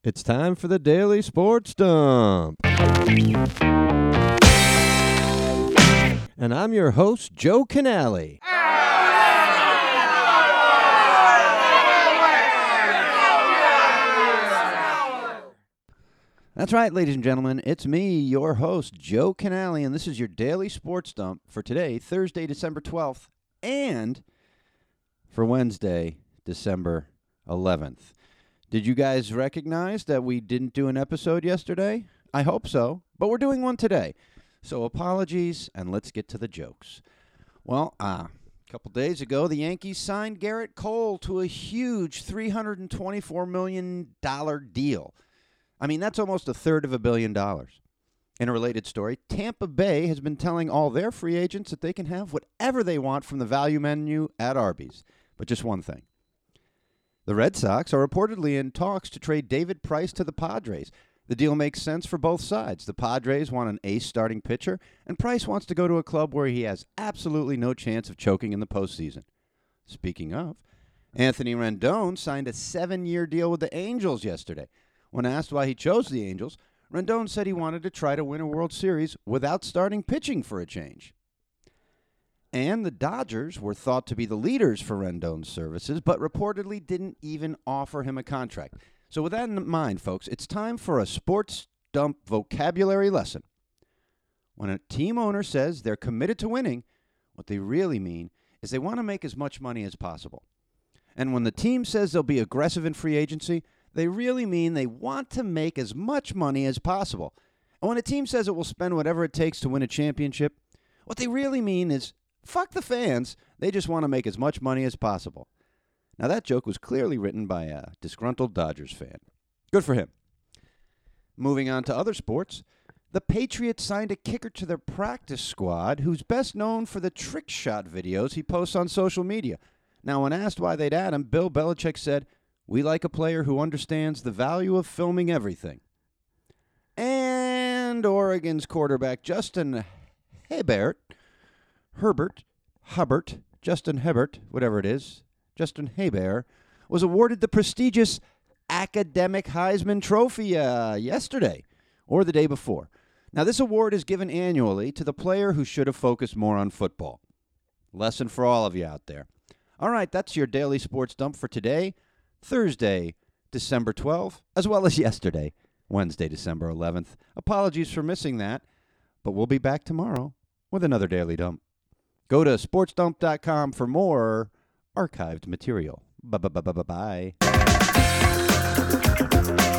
It's time for the Daily Sports Dump. And I'm your host, Joe Canale. That's right, ladies and gentlemen. It's me, your host, Joe Canale, and this is your Daily Sports Dump for today, Thursday, December 12th, and for Wednesday, December 11th. Did you guys recognize that we didn't do an episode yesterday? I hope so, but we're doing one today. So apologies, and let's get to the jokes. Well, a couple days ago, the Yankees signed Garrett Cole to a huge $324 million deal. I mean, that's almost $1/3 billion. In a related story, Tampa Bay has been telling all their free agents that they can have whatever they want from the value menu at Arby's. But just one thing. The Red Sox are reportedly in talks to trade David Price to the Padres. The deal makes sense for both sides. The Padres want an ace starting pitcher, and Price wants to go to a club where he has absolutely no chance of choking in the postseason. Speaking of, Anthony Rendon signed a 7-year deal with the Angels yesterday. When asked why he chose the Angels, Rendon said he wanted to try to win a World Series without starting pitching for a change. And the Dodgers were thought to be the leaders for Rendon's services, but reportedly didn't even offer him a contract. So with that in mind, folks, it's time for a sports dump vocabulary lesson. When a team owner says they're committed to winning, what they really mean is they want to make as much money as possible. And when the team says they'll be aggressive in free agency, they really mean they want to make as much money as possible. And when a team says it will spend whatever it takes to win a championship, what they really mean is, fuck the fans, they just want to make as much money as possible. Now that joke was clearly written by a disgruntled Dodgers fan. Good for him. Moving on to other sports, the Patriots signed a kicker to their practice squad who's best known for the trick shot videos he posts on social media. Now when asked why they'd add him, Bill Belichick said, "We like a player who understands the value of filming everything." And Oregon's quarterback Justin Herbert, Justin Herbert, was awarded the prestigious Academic Heisman Trophy yesterday or the day before. Now, this award is given annually to the player who should have focused more on football. Lesson for all of you out there. All right, that's your Daily Sports Dump for today, Thursday, December 12th, as well as yesterday, Wednesday, December 11th. Apologies for missing that, but we'll be back tomorrow with another Daily Dump. Go to sportsdump.com for more archived material. Bye.